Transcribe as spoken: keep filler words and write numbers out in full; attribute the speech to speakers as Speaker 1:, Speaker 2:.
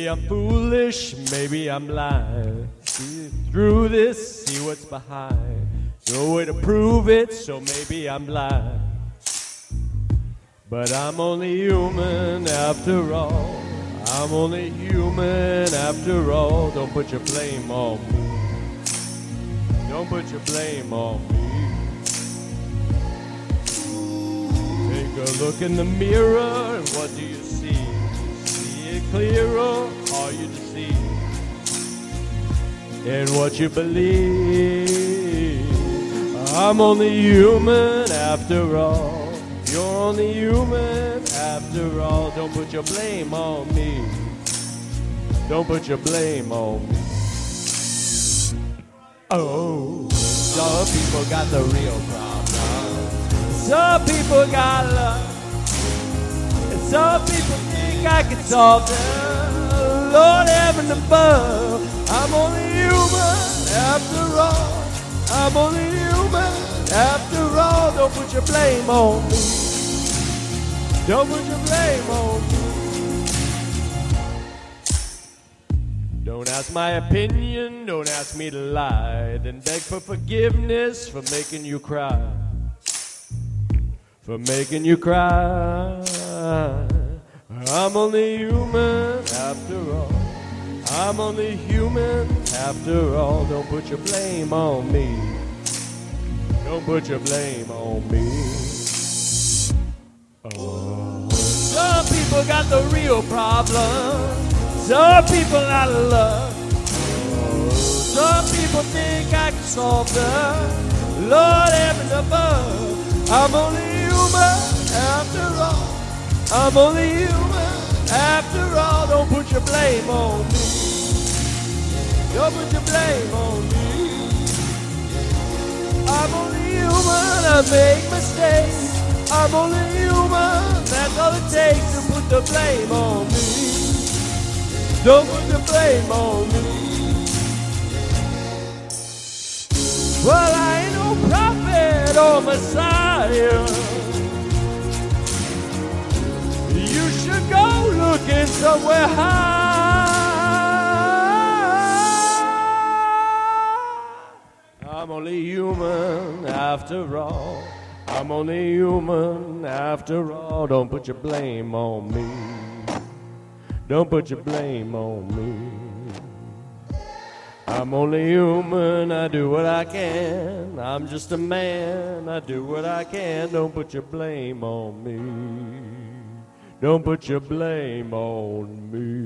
Speaker 1: Maybe I'm foolish, maybe I'm blind. See through this, see what's behind. No way to prove it, so maybe I'm blind. But I'm only human after all. I'm only human after all. Don't put your blame on me. Don't put your blame on me. Take a look in the mirror, and what do you see? See it clearer, are you deceived in what you believe? I'm only human after all. You're only human after all. Don't put your blame on me. Don't put your blame on me. Oh, some people got the real problem. Some people got love. And some people think I can solve them. Lord heaven above, I'm only human after all. I'm only human after all. Don't put your blame on me. Don't put your blame on me. Don't ask my opinion, don't ask me to lie. Then beg for forgiveness for making you cry. For making you cry. I'm only human after all. I'm only human after all. Don't put your blame on me. Don't put your blame on me. Oh. Some people got the real problem. Some people out of love. Oh. Some people think I can solve them. Lord heaven above, I'm only human after all. I'm only human after all. Don't put your blame on me. Don't put your blame on me. I'm only human, I make mistakes. I'm only human, that's all it takes to put the blame on me. Don't put the blame on me. Well, I ain't no prophet or Messiah. You should go looking somewhere high. I'm only human after all. I'm only human after all. Don't put your blame on me. Don't put your blame on me. I'm only human, I do what I can. I'm just a man, I do what I can. Don't put your blame on me. Don't put your blame on me.